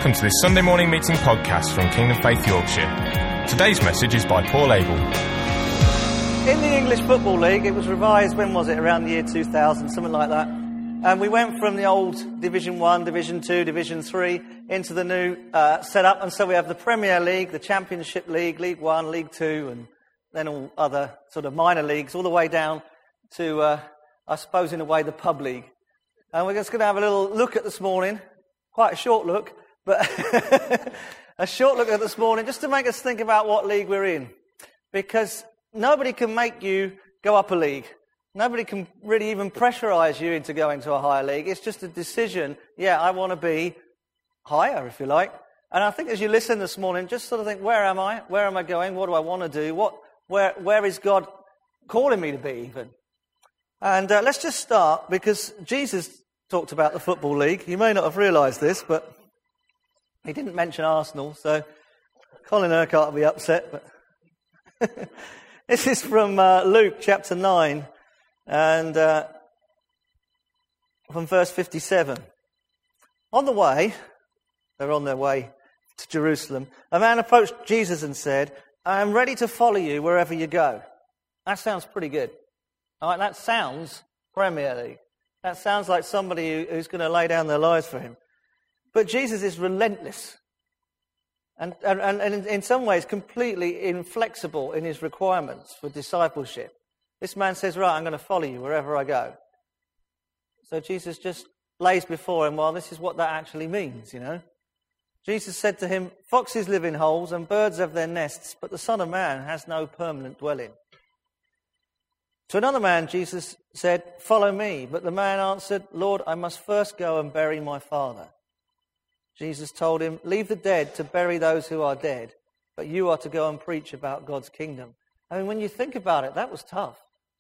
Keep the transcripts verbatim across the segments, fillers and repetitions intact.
Welcome to this Sunday morning meeting podcast from Kingdom Faith Yorkshire. Today's message is by Paul Abel. In the English Football League, it was revised, when was it? Around the year two thousand, something like that. And we went from the old Division one, Division two, Division three into the new uh, setup. And so we have the Premier League, the Championship League, League one, League two, and then all other sort of minor leagues, all the way down to, uh, I suppose in a way, the Pub League. And we're just going to have a little look at this morning, quite a short look, but a short look at this morning, just to make us think about what league we're in. Because nobody can make you go up a league. Nobody can really even pressurise you into going to a higher league. It's just a decision, yeah, I want to be higher, if you like. And I think as you listen this morning, just sort of think, where am I? Where am I going? What do I want to do? What, where, where is God calling me to be even? And uh, let's just start, because Jesus talked about the Football League. You may not have realised this, but he didn't mention Arsenal, so Colin Urquhart will be upset. But this is from uh, Luke chapter nine, and uh, from verse fifty-seven. On the way, they're on their way to Jerusalem, a man approached Jesus and said, I am ready to follow you wherever you go. That sounds pretty good. All right, that sounds Premier League. That sounds like somebody who, who's going to lay down their lives for him. But Jesus is relentless and, and, and in, in some ways completely inflexible in his requirements for discipleship. This man says, right, I'm going to follow you wherever I go. So Jesus just lays before him, well, this is what that actually means, you know. Jesus said to him, foxes live in holes and birds have their nests, but the Son of Man has no permanent dwelling. To another man, Jesus said, follow me. But the man answered, Lord, I must first go and bury my father. Jesus told him, leave the dead to bury those who are dead, but you are to go and preach about God's kingdom. I mean, when you think about it, that was tough.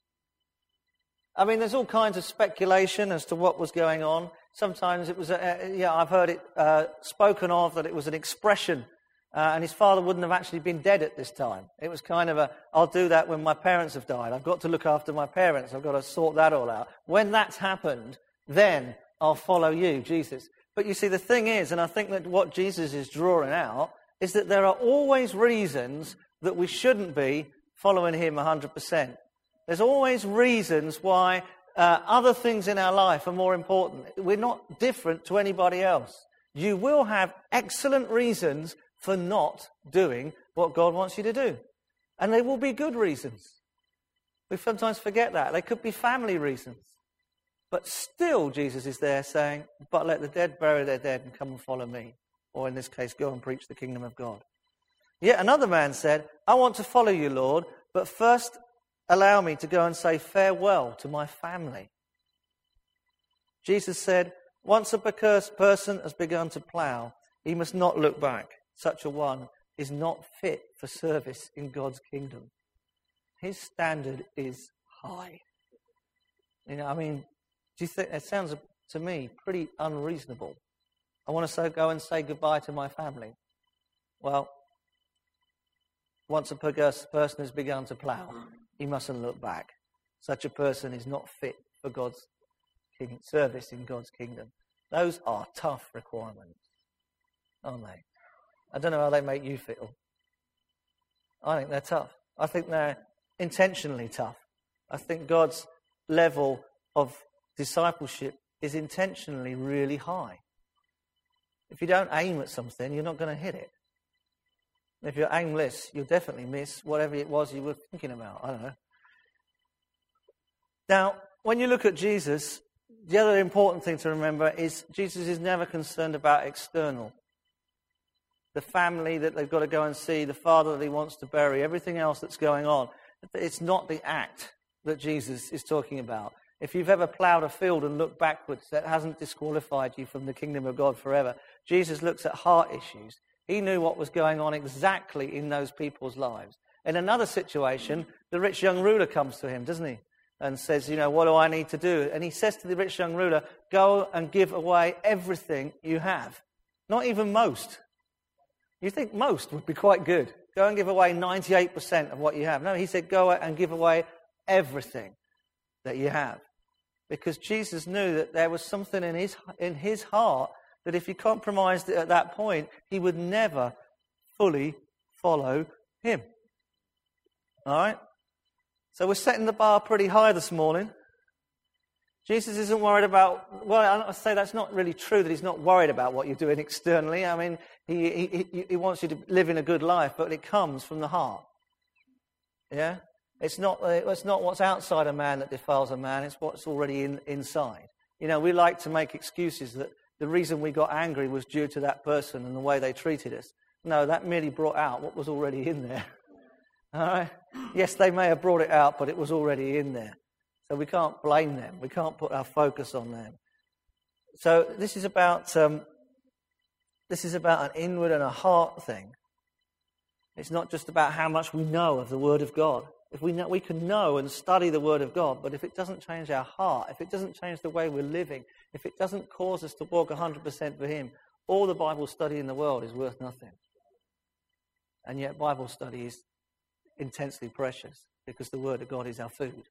I mean, there's all kinds of speculation as to what was going on. Sometimes it was, a, yeah, I've heard it uh, spoken of that it was an expression, uh, and his father wouldn't have actually been dead at this time. It was kind of a, I'll do that when my parents have died. I've got to look after my parents. I've got to sort that all out. When that's happened, then I'll follow you, Jesus. But you see, the thing is, and I think that what Jesus is drawing out, is that there are always reasons that we shouldn't be following him one hundred percent. There's always reasons why uh, other things in our life are more important. We're not different to anybody else. You will have excellent reasons for not doing what God wants you to do. And they will be good reasons. We sometimes forget that. They could be family reasons. But still, Jesus is there saying, but let the dead bury their dead and come and follow me. Or in this case, go and preach the kingdom of God. Yet another man said, I want to follow you, Lord, but first allow me to go and say farewell to my family. Jesus said, once a accursed person has begun to plough, he must not look back. Such a one is not fit for service in God's kingdom. His standard is high. You know, I mean, do you think it sounds to me pretty unreasonable? I want to so go and say goodbye to my family. Well, once a perverse person has begun to plough, he mustn't look back. Such a person is not fit for God's king, service in God's kingdom. Those are tough requirements, aren't they? I don't know how they make you feel. I think they're tough. I think they're intentionally tough. I think God's level of discipleship is intentionally really high. If you don't aim at something, you're not going to hit it. If you're aimless, you'll definitely miss whatever it was you were thinking about. I don't know. Now, when you look at Jesus, the other important thing to remember is Jesus is never concerned about external. The family that they've got to go and see, the father that he wants to bury, everything else that's going on. It's not the act that Jesus is talking about. If you've ever ploughed a field and looked backwards, that hasn't disqualified you from the kingdom of God forever. Jesus looks at heart issues. He knew what was going on exactly in those people's lives. In another situation, the rich young ruler comes to him, doesn't he? And says, you know, what do I need to do? And he says to the rich young ruler, go and give away everything you have. Not even most. You think most would be quite good. Go and give away ninety-eight percent of what you have. No, he said, go and give away everything that you have. Because Jesus knew that there was something in his in his heart that if he compromised it at that point, he would never fully follow him. All right? So we're setting the bar pretty high this morning. Jesus isn't worried about, well, I say that's not really true, that he's not worried about what you're doing externally. I mean, he, he, he wants you to live in a good life, but it comes from the heart. Yeah? It's not, it's not what's outside a man that defiles a man, it's what's already in, inside. You know, we like to make excuses that the reason we got angry was due to that person and the way they treated us. No, that merely brought out what was already in there. All right? Yes, they may have brought it out, but it was already in there. So we can't blame them. We can't put our focus on them. So this is about um, this is about an inward and a heart thing. It's not just about how much we know of the Word of God. If we know, we can know and study the Word of God, but if it doesn't change our heart, if it doesn't change the way we're living, if it doesn't cause us to walk one hundred percent for Him, all the Bible study in the world is worth nothing. And yet Bible study is intensely precious because the Word of God is our food.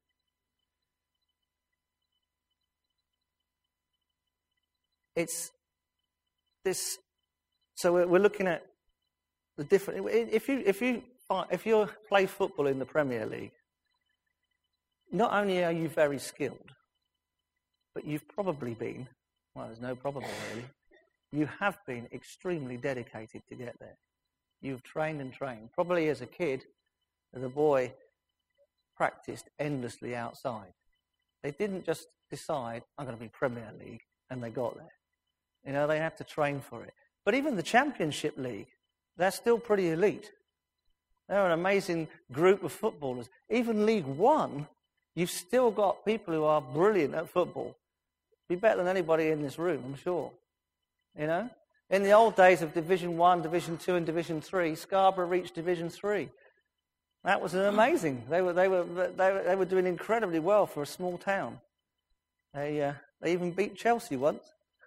It's this. So we're, we're looking at the different. If you if you if you play football in the Premier League, not only are you very skilled, but you've probably been. Well, there's no probable really. You have been extremely dedicated to get there. You've trained and trained. Probably as a kid, as a boy, practiced endlessly outside. They didn't just decide, I'm going to be Premier League, and they got there. You know, they had to train for it. But even the Championship League, they're still pretty elite. They're an amazing group of footballers. Even League One, you've still got people who are brilliant at football. Be better than anybody in this room, I'm sure. You know? In the old days of Division One, Division Two, and Division Three, Scarborough reached Division Three. That was amazing. They were they were they were, they were doing incredibly well for a small town. They uh, they even beat Chelsea once,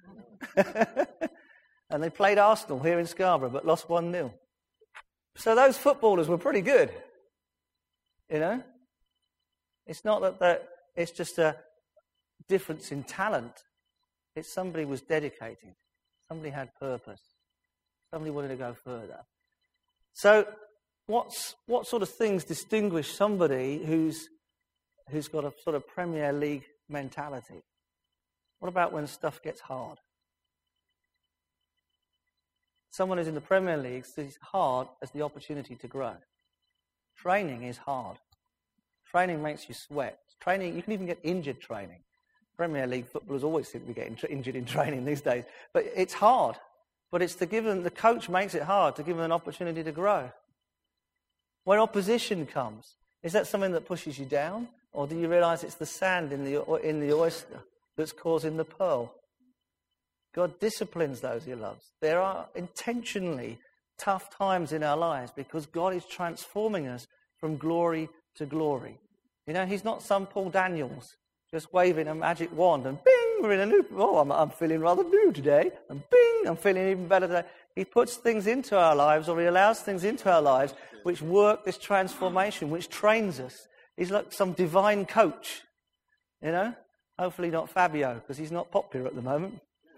and they played Arsenal here in Scarborough, but lost one nil. So those footballers were pretty good. You know, it's not that that it's just a difference in talent. It's somebody was dedicated. Somebody had purpose. Somebody wanted to go further. So, what's what sort of things distinguish somebody who's who's got a sort of Premier League mentality? What about when stuff gets hard? Someone who's in the Premier League sees hard as the opportunity to grow. Training is hard. Training makes you sweat. Training, you can even get injured training. Premier League footballers always seem to be getting injured in training these days. But it's hard. But it's to give them, the coach makes it hard to give them an opportunity to grow. When opposition comes, is that something that pushes you down? Or do you realise it's the sand in the in the oyster that's causing the pearl? God disciplines those he loves. There are intentionally tough times in our lives because God is transforming us from glory to glory. You know, he's not some Paul Daniels just waving a magic wand and bing, we're in a new, oh, I'm, I'm feeling rather new today. And bing, I'm feeling even better today. He puts things into our lives, or he allows things into our lives which work this transformation, which trains us. He's like some divine coach, you know. Hopefully not Fabio, because he's not popular at the moment.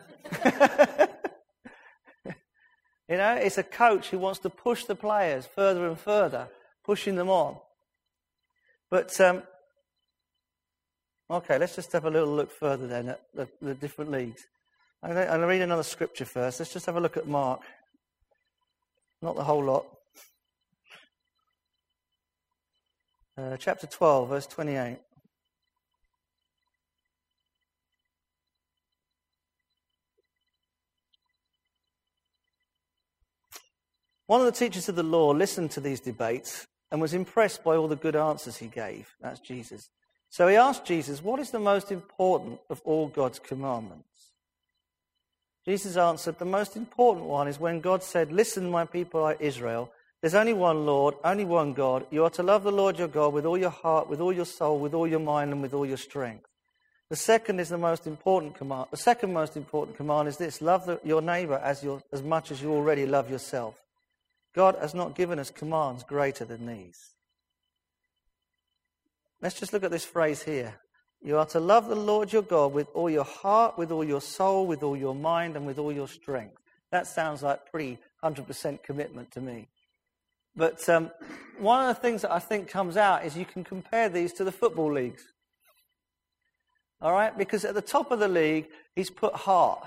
You know, it's a coach who wants to push the players further and further, pushing them on. But, um, okay, let's just have a little look further then at the, the different leagues. I'm going to read another scripture first. Let's just have a look at Mark. Not the whole lot. Uh, chapter twelve, verse twenty-eight. One of the teachers of the law listened to these debates and was impressed by all the good answers he gave. That's Jesus. So he asked Jesus, what is the most important of all God's commandments? Jesus answered, the most important one is when God said, listen, my people, Israel, there's only one Lord, only one God. You are to love the Lord your God with all your heart, with all your soul, with all your mind, and with all your strength. The second is the most important command. The second most important command is this, love the, your neighbor as, your, as much as you already love yourself. God has not given us commands greater than these. Let's just look at this phrase here. You are to love the Lord your God with all your heart, with all your soul, with all your mind, and with all your strength. That sounds like pretty one hundred percent commitment to me. But um, one of the things that I think comes out is you can compare these to the football leagues. All right? Because at the top of the league, he's put heart.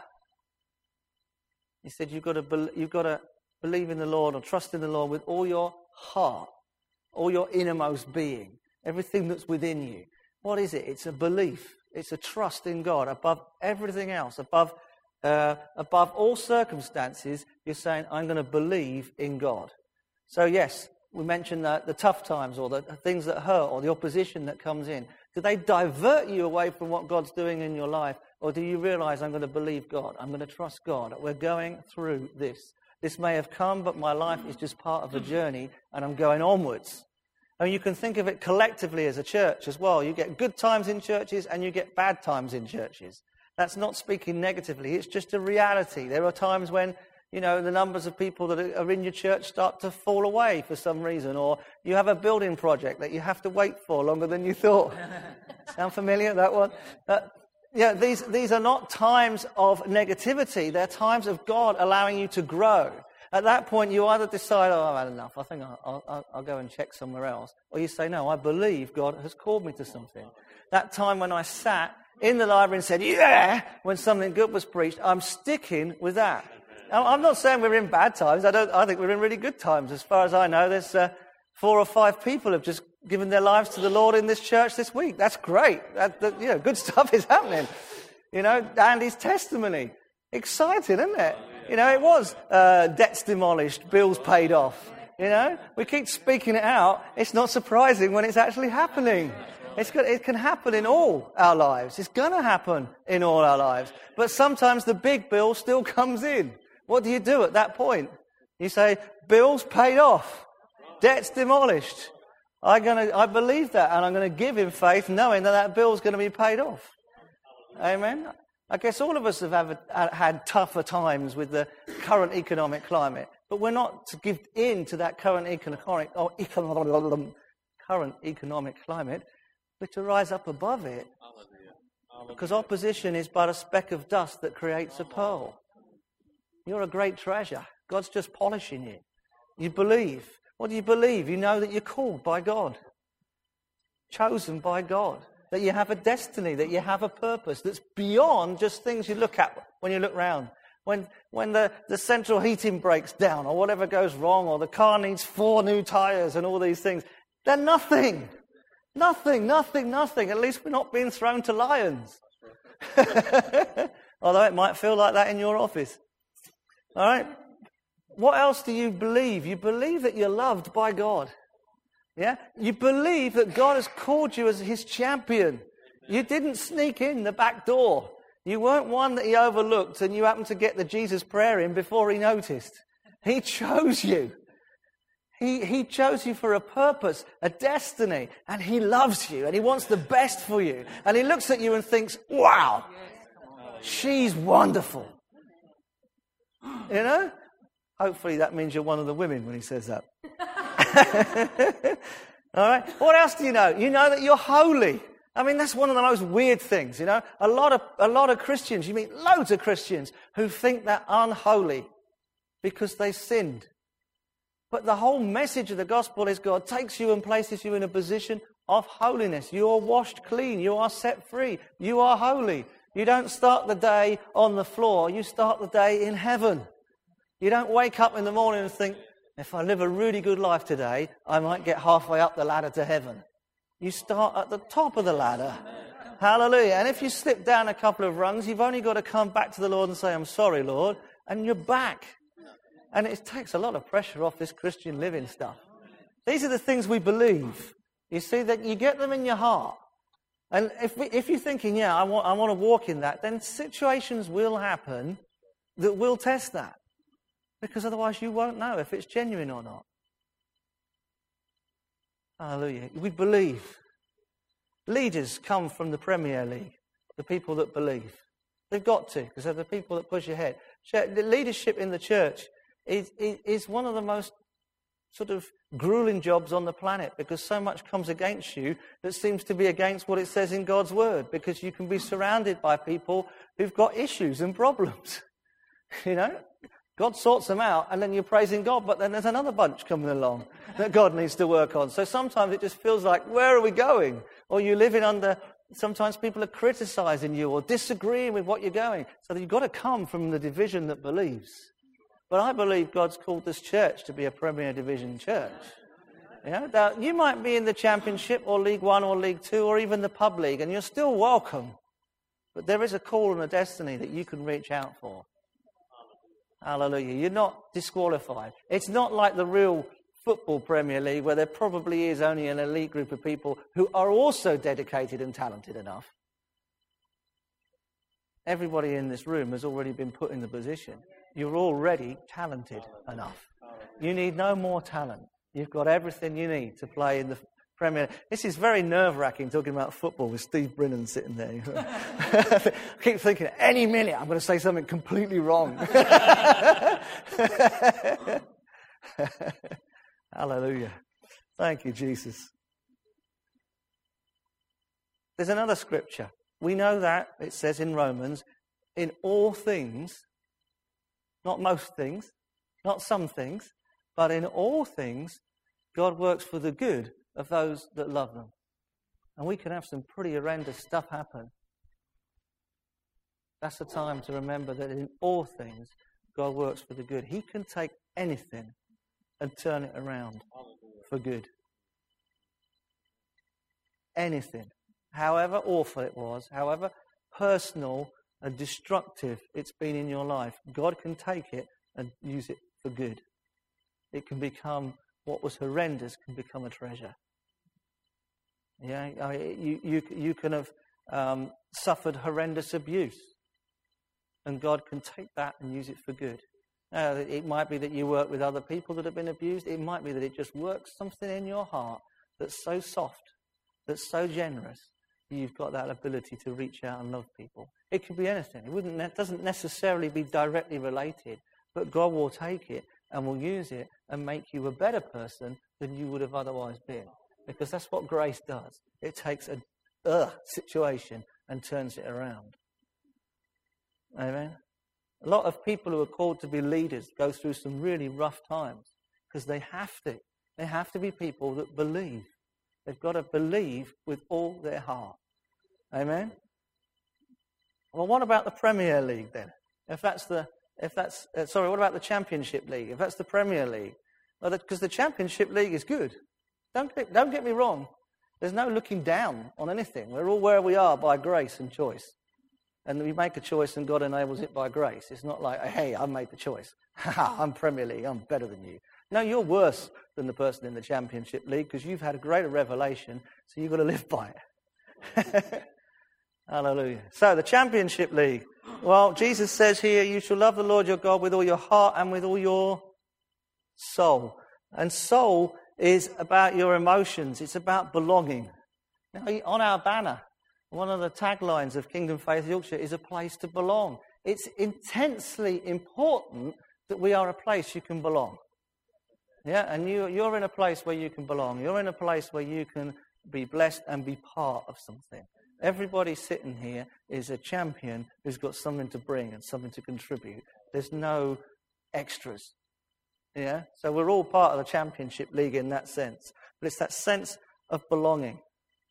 He said you've got to be, you've got to believe in the Lord or trust in the Lord with all your heart, all your innermost being, everything that's within you. What is it? It's a belief. It's a trust in God above everything else, above uh, above all circumstances. You're saying, I'm going to believe in God. So yes, we mentioned the, the tough times or the things that hurt or the opposition that comes in. Do they divert you away from what God's doing in your life? Or do you realize I'm going to believe God? I'm going to trust God. We're going through this. This may have come, but my life is just part of a journey and I'm going onwards. And you can think of it collectively as a church as well. You get good times in churches and you get bad times in churches. That's not speaking negatively. It's just a reality. There are times when, you know, the numbers of people that are in your church start to fall away for some reason. Or you have a building project that you have to wait for longer than you thought. Sound familiar, that one? Uh, yeah, these, these are not times of negativity. They're times of God allowing you to grow. At that point, you either decide, oh, I've had enough, I think I'll, I'll, I'll go and check somewhere else. Or you say, no, I believe God has called me to something. That time when I sat in the library and said, yeah, when something good was preached, I'm sticking with that. Now, I'm not saying we're in bad times. I don't. I think we're in really good times. As far as I know, there's uh, four or five people have just given their lives to the Lord in this church this week. That's great. That, that, you know, good stuff is happening. You know, Andy's testimony. Exciting, isn't it? You know, it was uh, debts demolished, bills paid off. You know, we keep speaking it out. It's not surprising when it's actually happening. It's got, it can happen in all our lives. It's going to happen in all our lives. But sometimes the big bill still comes in. What do you do at that point? You say, bills paid off, debts demolished. I'm gonna, I believe that, and I'm going to give in faith, knowing that that bill's going to be paid off. Amen. I guess all of us have have had tougher times with the current economic climate, but we're not to give in to that current economic or economic, current economic climate. We're to rise up above it, because opposition is but a speck of dust that creates a pearl. You're a great treasure. God's just polishing you. You believe. What do you believe? You know that you're called by God, chosen by God, that you have a destiny, that you have a purpose that's beyond just things you look at when you look round. When when the, the central heating breaks down or whatever goes wrong or the car needs four new tyres and all these things, they're nothing. Nothing, nothing, nothing. At least we're not being thrown to lions. Although it might feel like that in your office. All right? What else do you believe? You believe that you're loved by God. Yeah? You believe that God has called you as his champion. You didn't sneak in the back door. You weren't one that he overlooked and you happened to get the Jesus prayer in before he noticed. He chose you. He, he chose you for a purpose, a destiny, and he loves you and he wants the best for you. And he looks at you and thinks, wow, she's wonderful. You know? Hopefully that means you're one of the women when he says that. All right. What else do you know? You know that you're holy. I mean, that's one of the most weird things, you know. A lot of a lot of Christians, you meet loads of Christians who think they're unholy because they sinned. But the whole message of the gospel is God takes you and places you in a position of holiness. You are washed clean. You are set free. You are holy. You don't start the day on the floor. You start the day in heaven. You don't wake up in the morning and think, if I live a really good life today, I might get halfway up the ladder to heaven. You start at the top of the ladder. Hallelujah. And if you slip down a couple of rungs, you've only got to come back to the Lord and say, I'm sorry, Lord. And you're back. And it takes a lot of pressure off this Christian living stuff. These are the things we believe. You see, that you get them in your heart. And if we, if you're thinking, yeah, I want, I want to walk in that, then situations will happen that will test that. Because otherwise you won't know if it's genuine or not. Hallelujah. We believe. Leaders come from the Premier League, the people that believe. They've got to, because they're the people that push ahead. The leadership in the church is, is, is one of the most sort of grueling jobs on the planet, because so much comes against you that seems to be against what it says in God's word, because you can be surrounded by people who've got issues and problems. You know, God sorts them out and then you're praising God, but then there's another bunch coming along that God needs to work on. So sometimes it just feels like, where are we going? Or you're living under, sometimes people are criticizing you or disagreeing with what you're going. So you've got to come from the division that believes. But I believe God's called this church to be a Premier Division church. You know, now, you might be in the Championship or League One or League Two or even the Pub League, and you're still welcome. But there is a call and a destiny that you can reach out for. Hallelujah. You're not disqualified. It's not like the real football Premier League, where there probably is only an elite group of people who are also dedicated and talented enough. Everybody in this room has already been put in the position. You're already talented enough. You need no more talent. You've got everything you need to play in the Premier. This is very nerve-wracking talking about football with Steve Brennan sitting there. I keep thinking, any minute I'm going to say something completely wrong. Hallelujah. Thank you, Jesus. There's another scripture. We know that it says in Romans, in all things, not most things, not some things, but in all things, God works for the good of those that love them. And we can have some pretty horrendous stuff happen. That's the time to remember that in all things, God works for the good. He can take anything and turn it around for good. Anything. However awful it was, however personal and destructive it's been in your life, God can take it and use it for good. It can become, what was horrendous can become a treasure. Yeah, I mean, you, you, you can have um, suffered horrendous abuse, and God can take that and use it for good. Now, it might be that you work with other people that have been abused. It might be that it just works something in your heart that's so soft, that's so generous, you've got that ability to reach out and love people. It could be anything. It wouldn't, it doesn't necessarily be directly related, but God will take it and will use it and make you a better person than you would have otherwise been. Because that's what grace does. It takes a uh, situation and turns it around. Amen? A lot of people who are called to be leaders go through some really rough times because they have to. They have to be people that believe. They've got to believe with all their heart. Amen? Well, what about the Premier League then? If that's the, if that's, uh, sorry, what about the Championship League? If that's the Premier League? Well, because the Championship League is good. Don't get, don't get me wrong. There's no looking down on anything. We're all where we are by grace and choice. And we make a choice and God enables it by grace. It's not like, hey, I made the choice. I'm Premier League. I'm better than you. No, you're worse than the person in the Championship League because you've had a greater revelation, so you've got to live by it. Hallelujah. So the Championship League. Well, Jesus says here, you shall love the Lord your God with all your heart and with all your soul. And soul is about your emotions. It's about belonging. Now, on our banner, one of the taglines of Kingdom Faith Yorkshire is a place to belong. It's intensely important that we are a place you can belong. Yeah, and you, you're in a place where you can belong. You're in a place where you can be blessed and be part of something. Everybody sitting here is a champion who's got something to bring and something to contribute. There's no extras. Yeah, so we're all part of the Championship League in that sense. But it's that sense of belonging.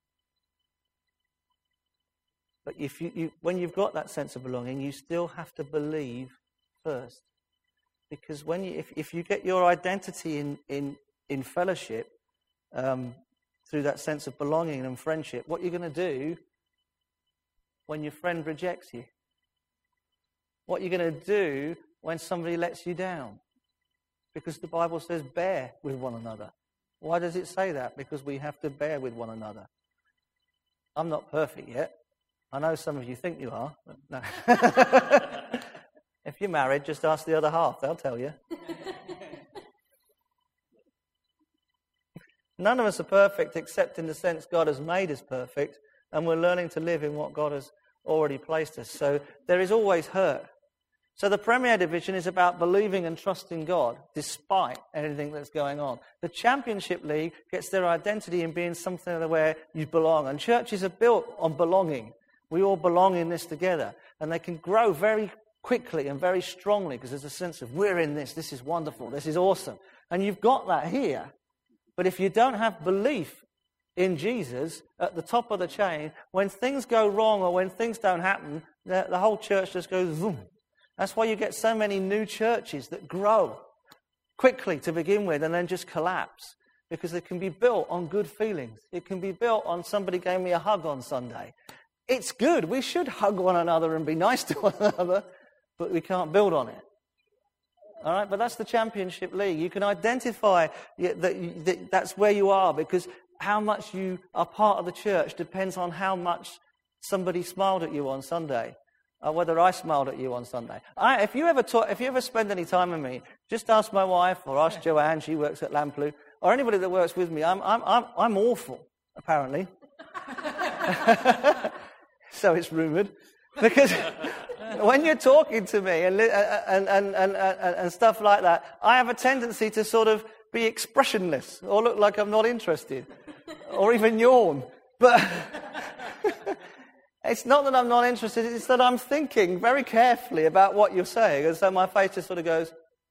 But if you, you, when you've got that sense of belonging, you still have to believe first. Because when you, if, if you get your identity in, in, in fellowship, um, through that sense of belonging and friendship, what you're going to do when your friend rejects you? What you're going to do when somebody lets you down? Because the Bible says bear with one another. Why does it say that? Because we have to bear with one another. I'm not perfect yet. I know some of you think you are, but no. If you're married, just ask the other half. They'll tell you. None of us are perfect except in the sense God has made us perfect, and we're learning to live in what God has already placed us. So there is always hurt. So the Premier Division is about believing and trusting God despite anything that's going on. The Championship League gets their identity in being something where you belong. And churches are built on belonging. We all belong in this together. And they can grow very quickly and very strongly because there's a sense of we're in this. This is wonderful. This is awesome. And you've got that here. But if you don't have belief in Jesus at the top of the chain, when things go wrong or when things don't happen, the, the whole church just goes zoom. That's why you get so many new churches that grow quickly to begin with and then just collapse. Because it can be built on good feelings. It can be built on somebody gave me a hug on Sunday. It's good. We should hug one another and be nice to one another, but we can't build on it. All right, but that's the Championship League. You can identify that that's where you are because how much you are part of the church depends on how much somebody smiled at you on Sunday. Or whether I smiled at you on Sunday. I, if you ever talk, if you ever spend any time with me, just ask my wife or ask Joanne. She works at Lamplugh, or anybody that works with me. I'm I'm I'm, I'm awful, apparently. So it's rumoured, because when you're talking to me and and, and and and and stuff like that, I have a tendency to sort of be expressionless or look like I'm not interested, or even yawn, but. It's not that I'm not interested, it's that I'm thinking very carefully about what you're saying, and so my face just sort of goes...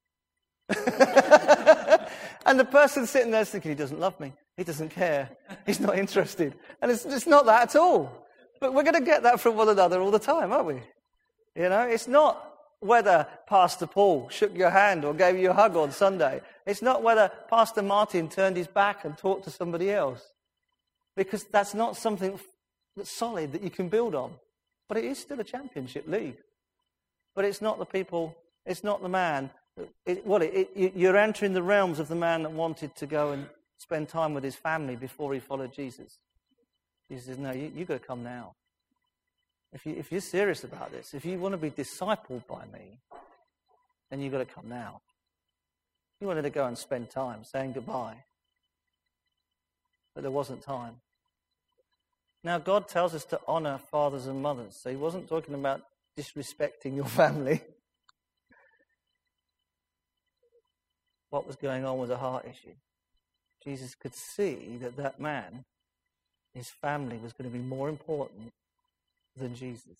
And the person sitting there is thinking, he doesn't love me, he doesn't care, he's not interested. And it's, it's not that at all. But we're going to get that from one another all the time, aren't we? You know, it's not whether Pastor Paul shook your hand or gave you a hug on Sunday. It's not whether Pastor Martin turned his back and talked to somebody else. Because that's not something... that's solid that you can build on. But it is still a Championship League. But it's not the people, it's not the man. It, well, it, it, you're entering the realms of the man that wanted to go and spend time with his family before he followed Jesus. Jesus says, no, you, you've got to come now. If, you, if you're serious about this, if you want to be discipled by me, then you've got to come now. You wanted to go and spend time saying goodbye. But there wasn't time. Now, God tells us to honour fathers and mothers, so he wasn't talking about disrespecting your family. What was going on was a heart issue. Jesus could see that that man, his family, was going to be more important than Jesus.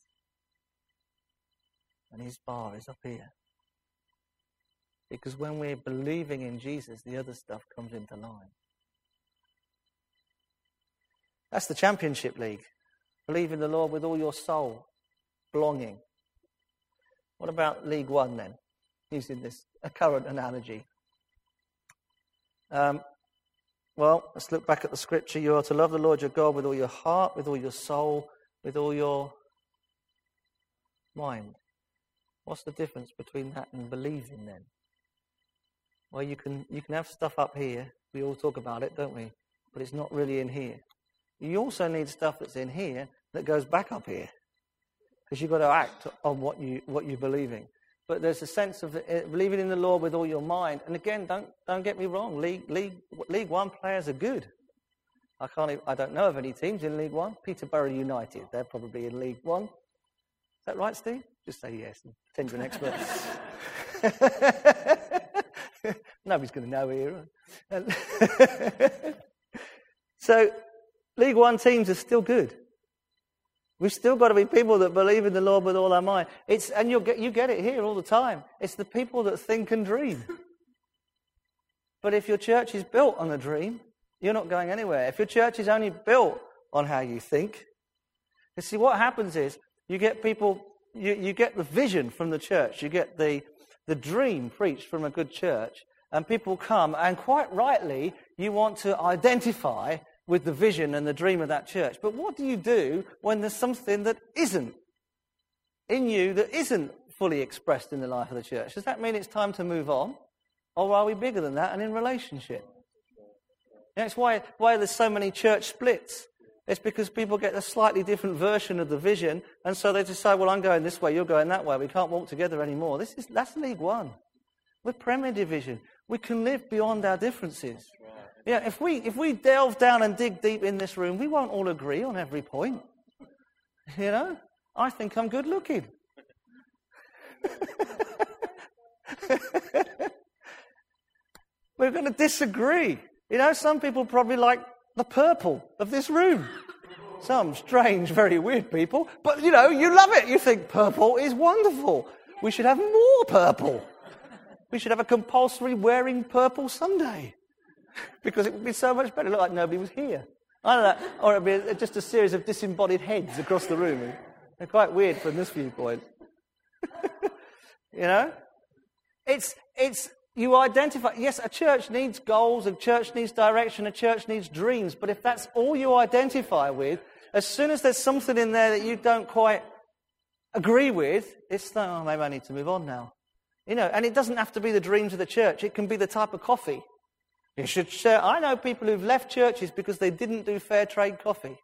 And his bar is up here. Because when we're believing in Jesus, the other stuff comes into line. That's the Championship League. Believe in the Lord with all your soul. Belonging. What about League One then? Using this, a current analogy. Um, well, let's look back at the scripture. You are to love the Lord your God with all your heart, with all your soul, with all your mind. What's the difference between that and believing then? Well, you can you can have stuff up here. We all talk about it, don't we? But it's not really in here. You also need stuff that's in here that goes back up here, because you've got to act on what you what you're believing. But there's a sense of believing in the Lord with all your mind. And again, don't don't get me wrong. League League League One players are good. I can't. Even, I don't know of any teams in League One. Peterborough United, they're probably in League One. Is that right, Steve? Just say yes and pretend you're an expert. Nobody's going to know here. So. League One teams are still good. We've still got to be people that believe in the Lord with all our mind. It's, and you'll get, you get it here all the time. It's the people that think and dream. But if your church is built on a dream, you're not going anywhere. If your church is only built on how you think, you see what happens is you get people, you, you get the vision from the church, you get the, the dream preached from a good church, and people come, and quite rightly, you want to identify with the vision and the dream of that church. But what do you do when there's something that isn't in you, that isn't fully expressed in the life of the church? Does that mean it's time to move on? Or are we bigger than that and in relationship? That's why, why there's so many church splits. It's because people get a slightly different version of the vision, and so they decide, well, I'm going this way, you're going that way. We can't walk together anymore. This is that's League One. We're Premier Division. We can live beyond our differences. Yeah, if we if we delve down and dig deep in this room, we won't all agree on every point. You know, I think I'm good looking. We're going to disagree. You know, some people probably like the purple of this room. Some strange, very weird people. But, you know, you love it. You think purple is wonderful. We should have more purple. We should have a compulsory wearing purple Sunday. Because it would be so much better. It looked like nobody was here. I don't know. Or it would be just a series of disembodied heads across the room. They're quite weird from this viewpoint. You know? It's, it's, you identify, yes, a church needs goals, a church needs direction, a church needs dreams, but if that's all you identify with, as soon as there's something in there that you don't quite agree with, it's like, oh, maybe I need to move on now. You know, and it doesn't have to be the dreams of the church. It can be the type of coffee. You should share. I know people who've left churches because they didn't do fair trade coffee.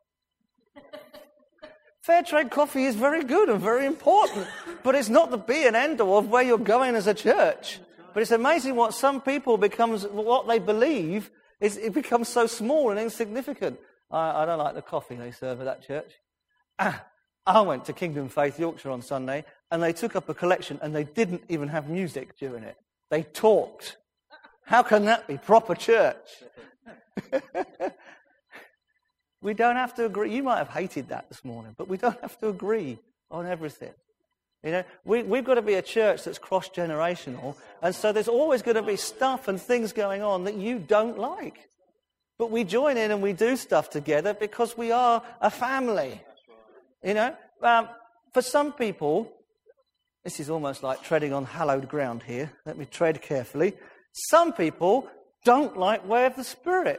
Fair trade coffee is very good and very important, but it's not the be and end all of where you're going as a church. But it's amazing what some people becomes, what they believe, is it becomes so small and insignificant. I, I don't like the coffee they serve at that church. Ah, I went to Kingdom Faith Yorkshire on Sunday, and they took up a collection, and they didn't even have music during it. They talked. How can that be proper church? We don't have to agree. You might have hated that this morning, but we don't have to agree on everything. You know, we, we've got to be a church that's cross-generational, and so there's always going to be stuff and things going on that you don't like. But we join in and we do stuff together because we are a family. You know, um, for some people, this is almost like treading on hallowed ground here. Let me tread carefully. Some people don't like Way of the Spirit.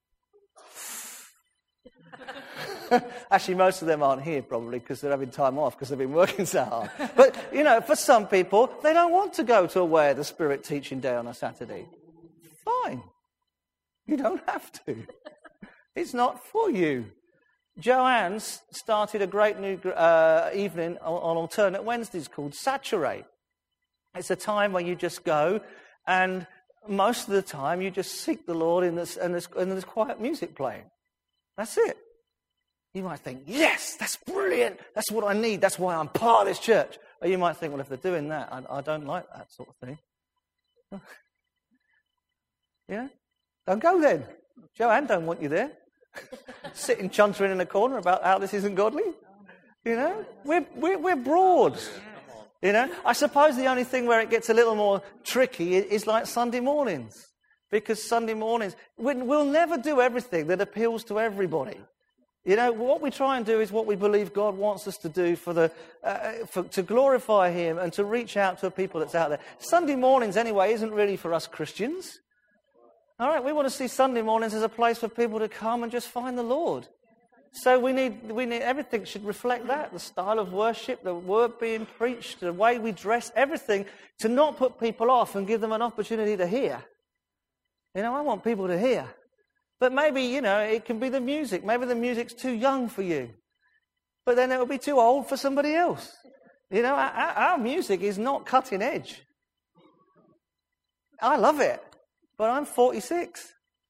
Actually, most of them aren't here probably because they're having time off because they've been working so hard. But, you know, for some people, they don't want to go to a Way of the Spirit teaching day on a Saturday. Fine. You don't have to. It's not for you. Joanne's started a great new uh, evening on, on alternate Wednesdays called Saturate. It's a time where you just go and most of the time you just seek the Lord in this, and, there's, and there's quiet music playing. That's it. You might think, yes, that's brilliant. That's what I need. That's why I'm part of this church. Or you might think, well, if they're doing that, I, I don't like that sort of thing. Yeah? Don't go then. Joanne don't want you there. Sitting chuntering in a corner about how this isn't godly. You know? We're, we're, we're broad. You know? I suppose the only thing where it gets a little more tricky is, is like Sunday mornings. Because Sunday mornings, we'll never do everything that appeals to everybody. You know, what we try and do is what we believe God wants us to do for the uh, for, to glorify Him and to reach out to people that's out there. Sunday mornings, anyway, isn't really for us Christians. All right, we want to see Sunday mornings as a place for people to come and just find the Lord. So we need, we need everything should reflect that, the style of worship, the word being preached, the way we dress, everything, to not put people off and give them an opportunity to hear. You know, I want people to hear. But maybe, you know, it can be the music. Maybe the music's too young for you. But then it'll be too old for somebody else. You know, our, our music is not cutting edge. I love it. But I'm forty-six.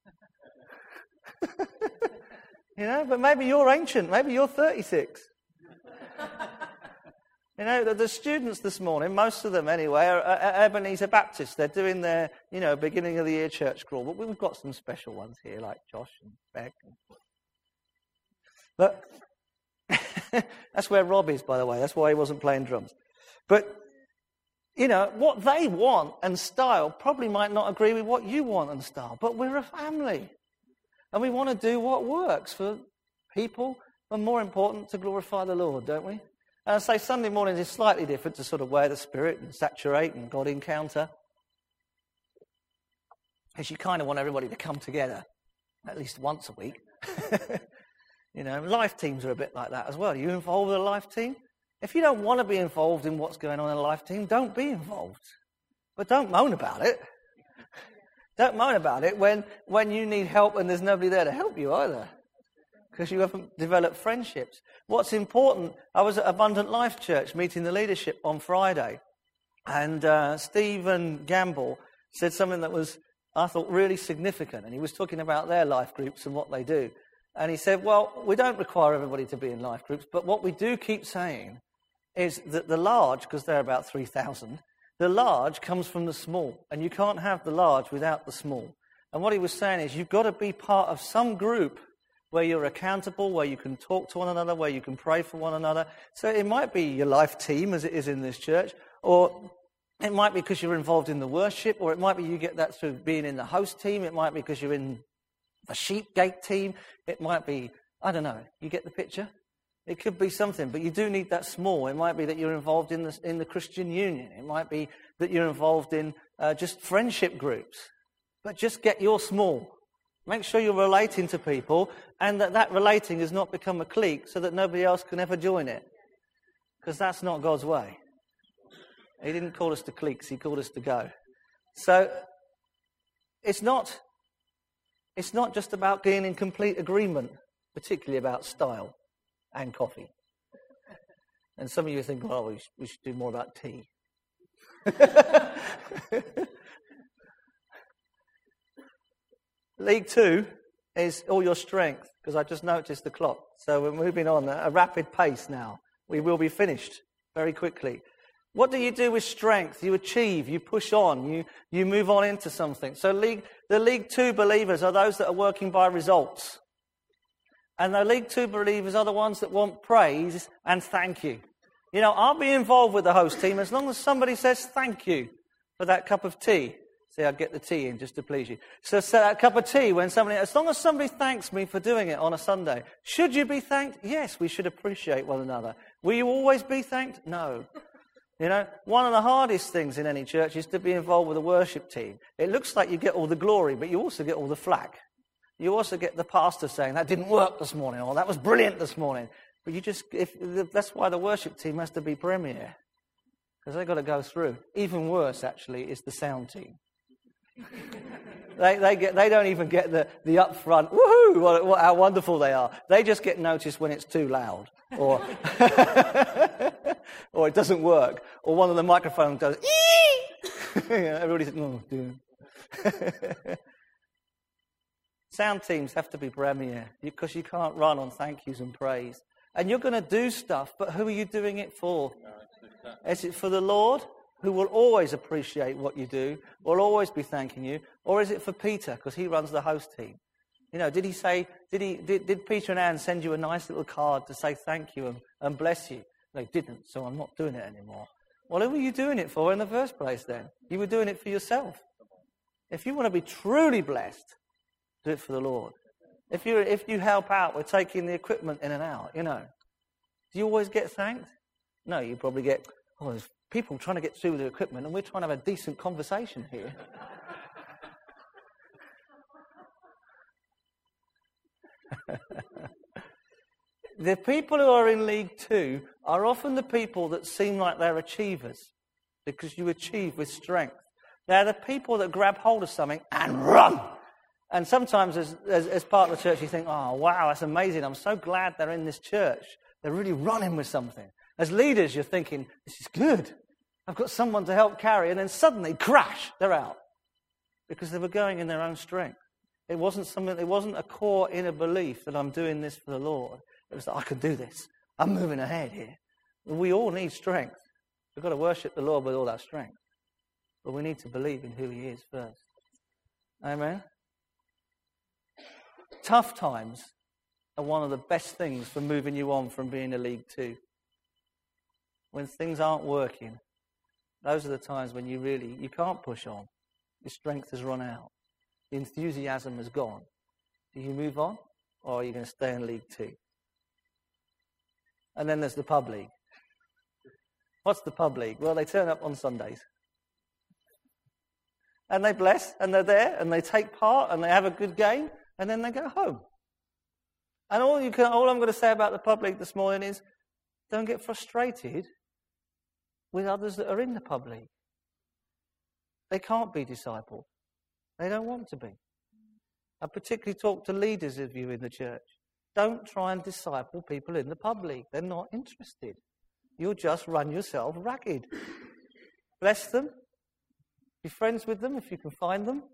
You know, but maybe you're ancient. Maybe you're thirty-six. You know, the, the students this morning, most of them anyway, are, are, are Ebenezer Baptist. They're doing their, you know, beginning of the year church crawl. But we've got some special ones here, like Josh and Beck. But that's where Rob is, by the way. That's why he wasn't playing drums. But, you know, what they want and style probably might not agree with what you want and style. But we're a family. And we want to do what works for people, and more important, to glorify the Lord, don't we? And I say Sunday mornings is slightly different to sort of Way of the Spirit and Saturate and God Encounter. Because you kind of want everybody to come together at least once a week. You know, life teams are a bit like that as well. Are you involved with a life team? If you don't want to be involved in what's going on in a life team, don't be involved. But don't moan about it. Don't moan about it when, when you need help and there's nobody there to help you either. Because you haven't developed friendships. What's important, I was at Abundant Life Church meeting the leadership on Friday. And uh, Stephen Gamble said something that was, I thought, really significant. And he was talking about their life groups and what they do. And he said, well, we don't require everybody to be in life groups, but what we do keep saying is that the large, because they're about three thousand, the large comes from the small, and you can't have the large without the small. And what he was saying is you've got to be part of some group where you're accountable, where you can talk to one another, where you can pray for one another. So it might be your life team, as it is in this church, or it might be because you're involved in the worship, or it might be you get that through being in the host team. It might be because you're in the sheep gate team. It might be, I don't know, you get the picture? It could be something, but you do need that small. It might be that you're involved in the, in the Christian Union. It might be that you're involved in uh, just friendship groups. But just get your small. Make sure you're relating to people, and that that relating has not become a clique so that nobody else can ever join it. Because that's not God's way. He didn't call us to cliques, he called us to go. So it's not, it's not just about being in complete agreement, particularly about style and coffee. And some of you think, well, we should, we should do more about tea. League two is all your strength, because I just noticed the clock. So we're moving on at a rapid pace now. We will be finished very quickly. What do you do with strength? You achieve, you push on, you, you move on into something. So league, the League two believers are those that are working by results. And the League two believers are the ones that want praise and thank you. You know, I'll be involved with the host team as long as somebody says thank you for that cup of tea. See, I'd get the tea in just to please you. So, so that cup of tea, when somebody, as long as somebody thanks me for doing it on a Sunday, should you be thanked? Yes, we should appreciate one another. Will you always be thanked? No. You know, one of the hardest things in any church is to be involved with a worship team. It looks like you get all the glory, but you also get all the flack. You also get the pastor saying, that didn't work this morning, or that was brilliant this morning. But you just, if that's why the worship team has to be premier, because they've got to go through. Even worse, actually, is the sound team. they they get they don't even get the, the upfront, woohoo, what, what, how wonderful they are. They just get noticed when it's too loud, or or it doesn't work, or one of the microphones goes, ee! You know, everybody's, oh, dear. Sound teams have to be premier, because you can't run on thank yous and praise. And you're going to do stuff, but who are you doing it for? Is it for the Lord, who will always appreciate what you do, will always be thanking you, or is it for Peter, because he runs the host team? You know, did he say, did he, did, did Peter and Anne send you a nice little card to say thank you and, and bless you? They didn't, so I'm not doing it anymore. Well, who were you doing it for in the first place then? You were doing it for yourself. If you want to be truly blessed, do it for the Lord. If you if you help out with taking the equipment in and out, you know, do you always get thanked? No, you probably get, oh, there's people trying to get through the equipment and we're trying to have a decent conversation here. The people who are in League Two are often the people that seem like they're achievers, because you achieve with strength. They're the people that grab hold of something and run. And sometimes as, as, as part of the church you think, oh, wow, that's amazing. I'm so glad they're in this church. They're really running with something. As leaders, you're thinking, this is good. I've got someone to help carry. And then suddenly, crash, they're out. Because they were going in their own strength. It wasn't something, it wasn't a core inner belief that I'm doing this for the Lord. It was that I can do this. I'm moving ahead here. We all need strength. We've got to worship the Lord with all that strength. But we need to believe in who he is first. Amen? Tough times are one of the best things for moving you on from being a League Two. When things aren't working, those are the times when you really, you can't push on. Your strength has run out. The enthusiasm has gone. Do you move on, or are you going to stay in League Two? And then there's the pub league. What's the pub league? Well, they turn up on Sundays. And they bless, and they're there, and they take part, and they have a good game, and then they go home. And all you can, all I'm going to say about the pub league this morning is, don't get frustrated with others that are in the pub league. They can't be discipled. They don't want to be. I particularly talk to leaders of you in the church. Don't try and disciple people in the pub league. They're not interested. You'll just run yourself ragged. Bless them. Be friends with them if you can find them.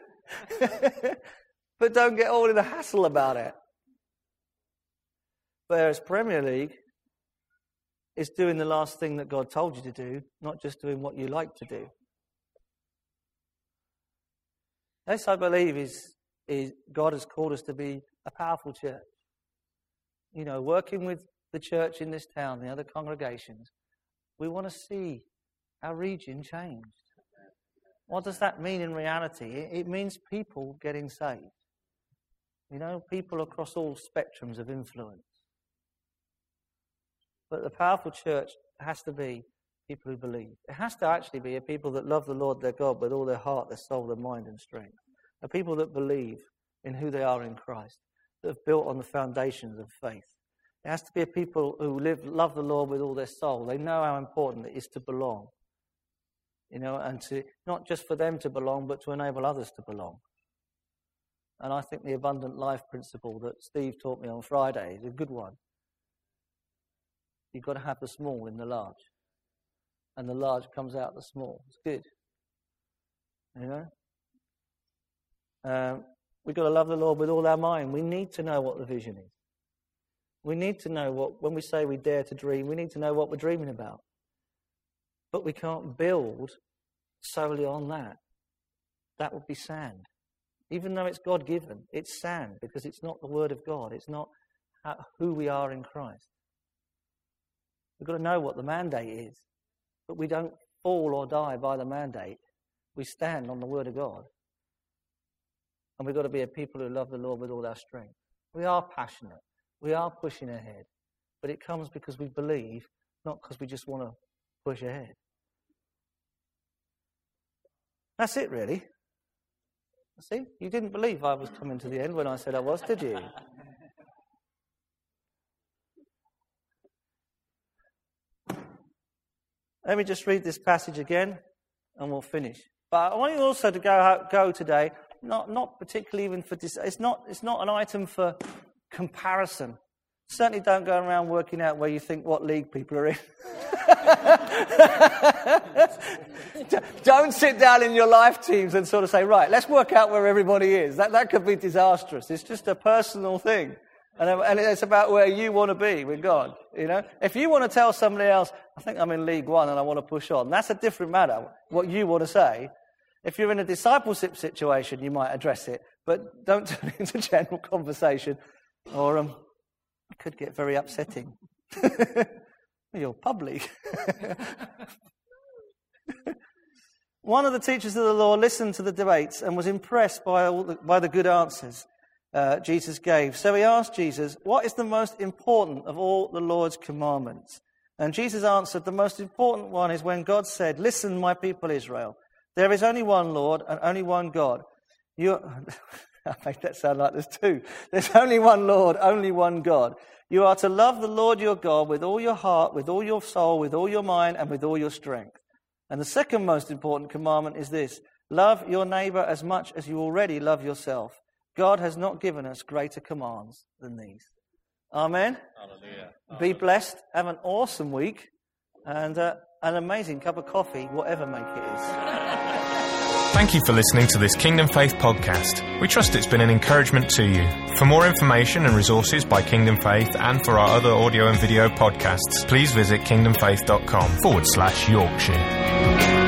But don't get all in a hassle about it. Whereas Premier League is doing the last thing that God told you to do, not just doing what you like to do. This, I believe, is, is God has called us to be a powerful church. You know, working with the church in this town, the other congregations, we want to see our region changed. What does that mean in reality? It, it means people getting saved. You know, people across all spectrums of influence. But the powerful church has to be people who believe. It has to actually be a people that love the Lord their God with all their heart, their soul, their mind and strength. A people that believe in who they are in Christ, that have built on the foundations of faith. It has to be a people who live, love the Lord with all their soul. They know how important it is to belong. You know, and to not just for them to belong, but to enable others to belong. And I think the abundant life principle that Steve taught me on Friday is a good one. You've got to have the small in the large. And the large comes out the small. It's good. You know? Um, we've got to love the Lord with all our mind. We need to know what the vision is. We need to know what, when we say we dare to dream, we need to know what we're dreaming about. But we can't build solely on that. That would be sand. Even though it's God-given, it's sand because it's not the Word of God. It's not how, who we are in Christ. We've got to know what the mandate is. But we don't fall or die by the mandate. We stand on the Word of God. And we've got to be a people who love the Lord with all our strength. We are passionate. We are pushing ahead. But it comes because we believe, not because we just want to push ahead. That's it, really. See, you didn't believe I was coming to the end when I said I was, did you? Let me just read this passage again, and we'll finish. But I want you also to go out, go today, not not particularly even for this. It's not it's not an item for comparison. Certainly, don't go around working out where you think what league people are in. Don't sit down in your life teams and sort of say, right, let's work out where everybody is. That that could be disastrous. It's just a personal thing. And, and it's about where you want to be with God, you know. If you want to tell somebody else, I think I'm in League One and I want to push on, that's a different matter, what you want to say. If you're in a discipleship situation, you might address it, but don't turn it into general conversation, or um, it could get very upsetting. You're public. One of the teachers of the law listened to the debates and was impressed by, all the, by the good answers Uh, Jesus gave. So he asked Jesus, what is the most important of all the Lord's commandments? And Jesus answered, the most important one is when God said, listen, my people Israel, there is only one Lord and only one God. You, I make that sound like there's two. There's only one Lord, only one God. You are to love the Lord your God with all your heart, with all your soul, with all your mind, and with all your strength. And the second most important commandment is this, love your neighbor as much as you already love yourself. God has not given us greater commands than these. Amen? Hallelujah. Be blessed. Have an awesome week. And uh, an amazing cup of coffee, whatever make it is. Thank you for listening to this Kingdom Faith podcast. We trust it's been an encouragement to you. For more information and resources by Kingdom Faith and for our other audio and video podcasts, please visit kingdomfaith.com forward slash Yorkshire.